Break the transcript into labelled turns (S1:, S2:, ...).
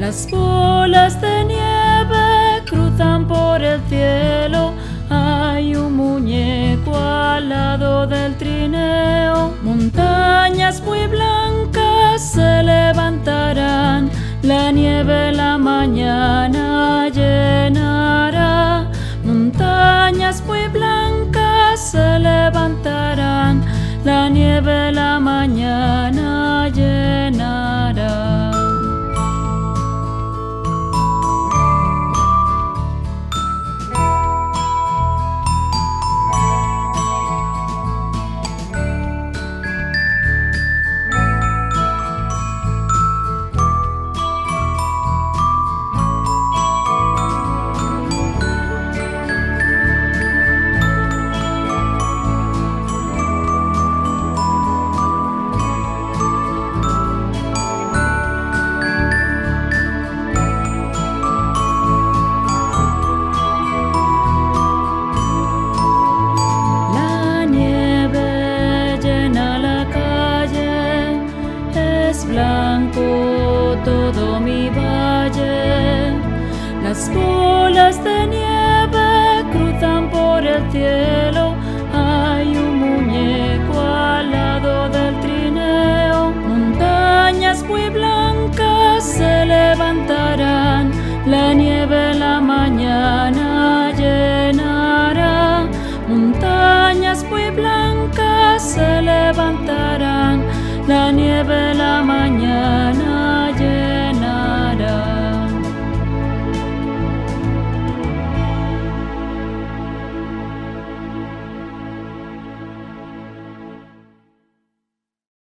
S1: Las bolas de nieve cruzan por el cielo. Hay un muñeco al lado del trineo. Montañas muy blancas se levantarán. La nieve la mañana llenará. Montañas muy blancas se levantarán. La nieve la mañana llenará. Blanco todo mi valle. Las bolas de nieve cruzan por el cielo. Hay un muñeco al lado del trineo. Montañas muy blancas se levantarán. La nieve la mañana llenará. Montañas muy blancas se levantarán. La nieve la mañana